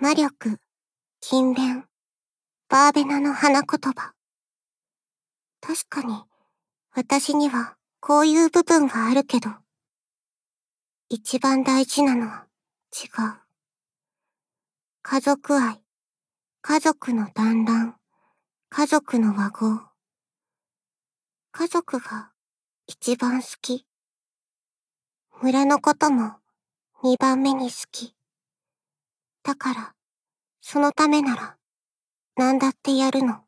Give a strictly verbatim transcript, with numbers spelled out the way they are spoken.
魔力、勤勉、バーベナの花言葉。確かに、私にはこういう部分があるけど、一番大事なのは違う。家族愛、家族の団らん、家族の和合。家族が一番好き。村のことも二番目に好き。だから、そのためなら、何だってやるの。